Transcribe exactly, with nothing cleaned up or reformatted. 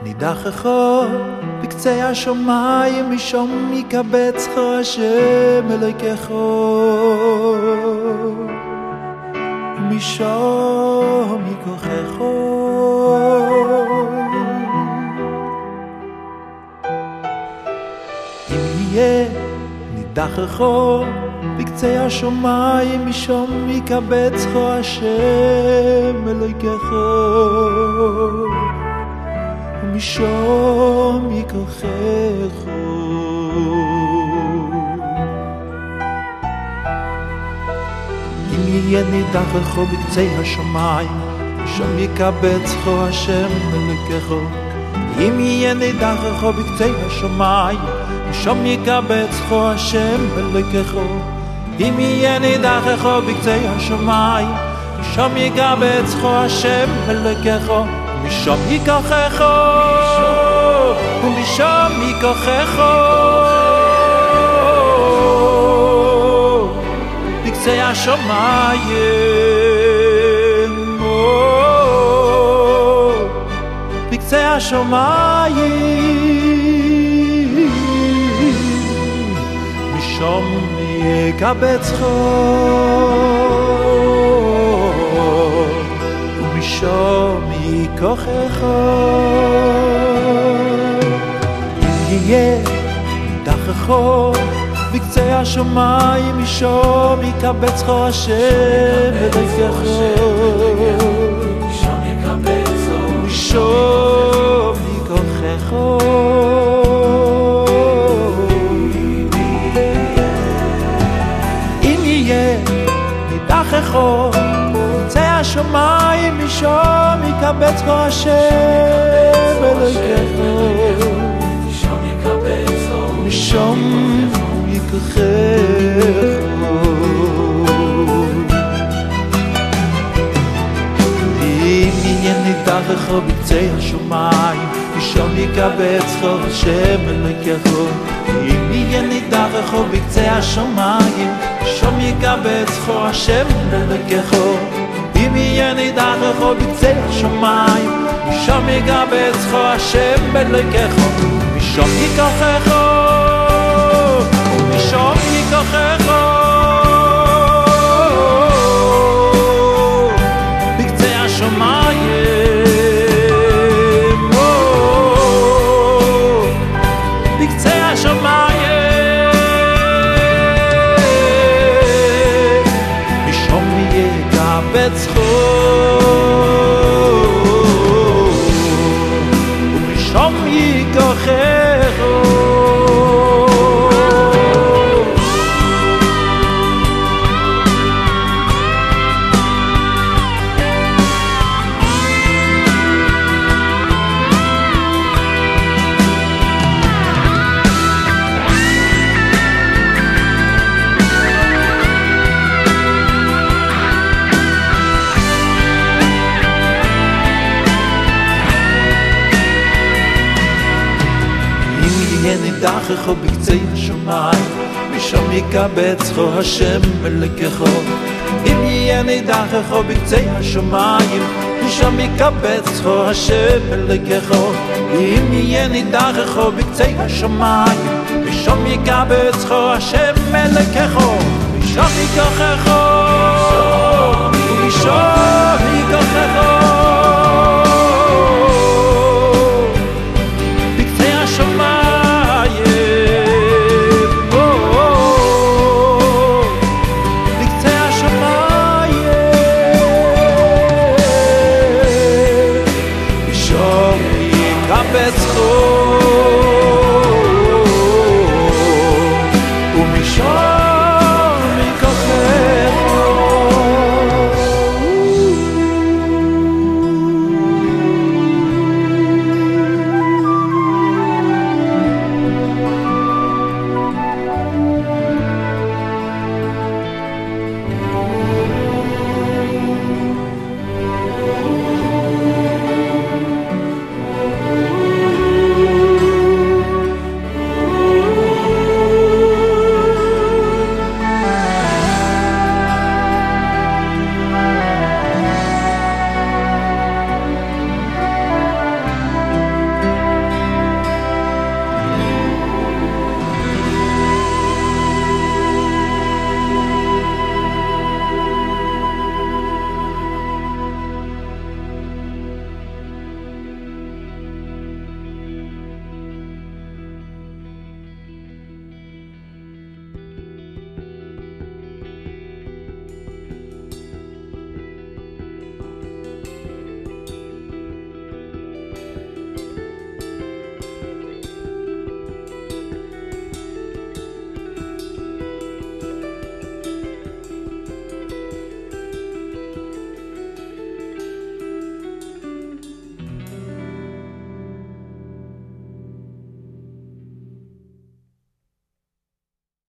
נידחךו בקצה השמיים, משום יקבצך השם אלוהיכךו, משום ייקחךו. אם יהיה נידחךו בקצה השמיים, משום יקבצך השם אלוהיכךו, משום ייקחךו. אם יהיה נידחךו בקצה השמיים, משום יקבצך השם אלוהיכךו. אם יהיה נידחךו בקצה השמיים, משום יקבצך השם אלוהיכךו. אם יהיה נידחךו בקצה השמיים, משום יקבצך השם אלוהיכךו, משום ייקחךו, ומשום ייקחךו. בקצה השמיים, בקצה השמיים, משום יקבצך ומשום ייקחך. אם יהיה נידחךו בקצה השמיים, משום יקבצך השם אלוהיכךו, משום יקבצך ומשום ייקחךו. אם יהיה נידחךו בקצה השמיים, משום יקבצך השם אלוהיכךו, משום יקבצך ומשום ייקחךו. אם יהיה נידחךו בקצה השמיים, משום יקבצך השם אלוהיכךו. אם יהיה נידחךו בקצה השמיים, משום יקבצך השם אלוהיכךו. אם יהיה נידחךו בקצה השמיים, משום יקבצך השם אלוהיכךו, משום ייקחךו ומשום ייקחךו. בקצה השמיים, בקצה השמיים, משום יקבצך ומשום ייקחךו. נידחךו בקצה השמיים, משום יקבצך השם אלוהיכךו. אם יהיה נידחךו בקצה השמיים, משום יקבצך השם אלוהיכךו. אם יהיה נידחךו בקצה השמיים, משום יקבצך השם אלוהיכךו, משום ייקחךו ומשום ייקחךו. It's